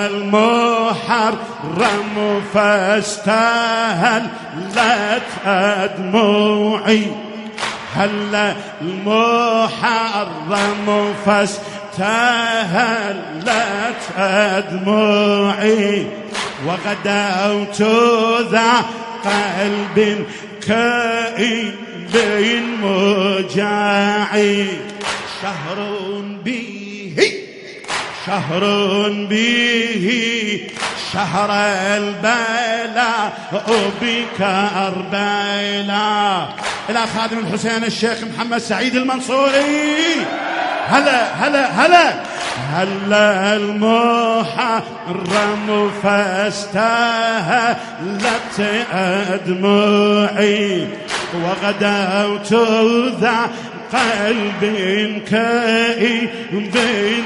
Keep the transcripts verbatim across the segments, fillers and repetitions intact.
المحرم فاستهلت أدموعي هلا المحرم فاستهلت أدموعي وغدوت ذا قلب كئيب مجاعي شهر به شهر به شهر البلاء بكربلاء. إلى خادم الحسين الشيخ محمد سعيد المنصوري. هلا هلا هلا هلا المحرم فاستهلت أدموعي وغدوت ذا قلب كئيب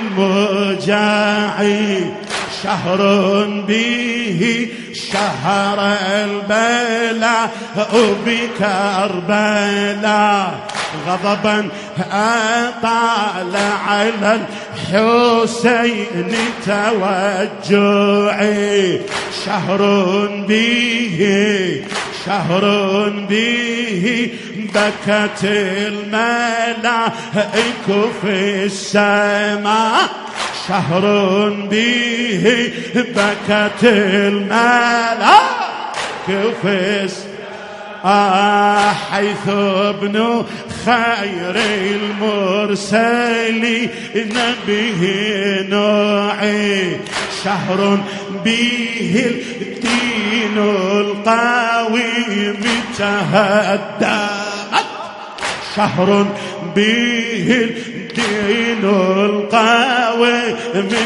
مجاعي شهر به شهر البلاء بكربلاء غضبا أطال على الحسين توجعي شهر به شهر به بكت الملائك في السماء شهر به بكت الملائك في السماء آه حيث ابن خير المرسلين به نوعي شهر به الدين القويم تهدأت شهر به الدين القويم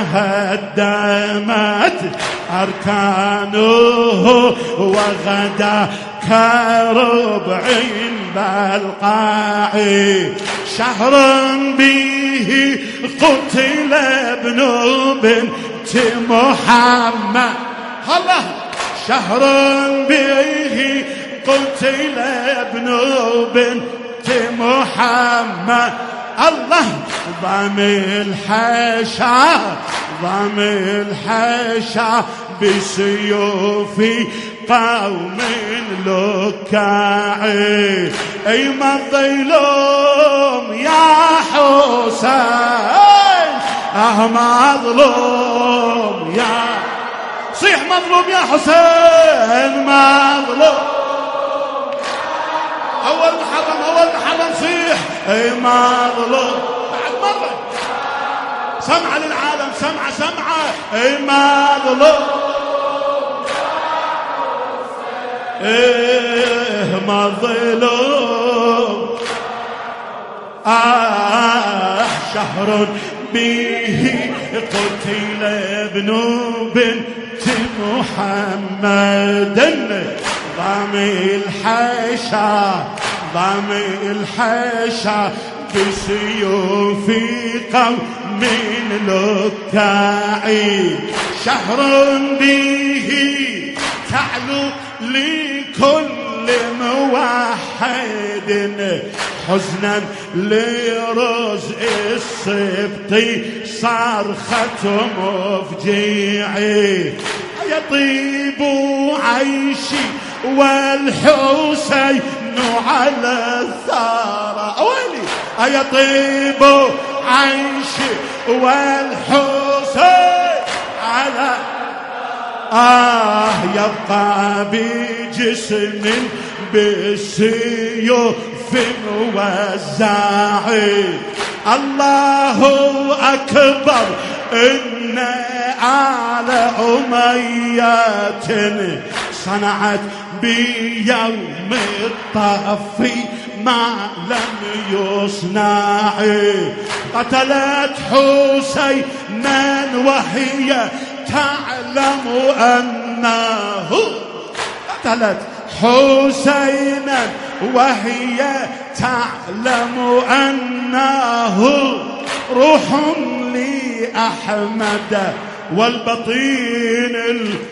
تهدمت أركانه وغدا كربع بالقاعي شهر به قتل ابن بنت محمد الله شهر به قتل ابن بنت محمد الله ضم الحشا ضم الحشا بسيوف قوم لكاعي اي مظلوم يا حسين اه مظلوم يا صيح مظلوم يا حسين مظلوم اول محرم اول محرم صيح اي مظلوم بعد مرة سمعة للعالم سمعة سمعة اي مظلوم ايه مظلوم آه شهر به قتل ابن بنت محمد ضم الحشا ضم الحشا بسيوف قوم لكاعي شهر به تعلو لكل موحد حزنا لرزق السبط صرخة مفجيعي يطيب عيشي والحسين على الثارة أولي يطيب عيشي والحسين على آه يبقى بجسم بالسيوف موزعي الله أكبر إن آل أمية صنعت بيوم الطفي ما لم يصنع قتلت حسينا وهي تعلم أنه قتلت حسينا وهي تعلم أنه روح لأحمد والبطين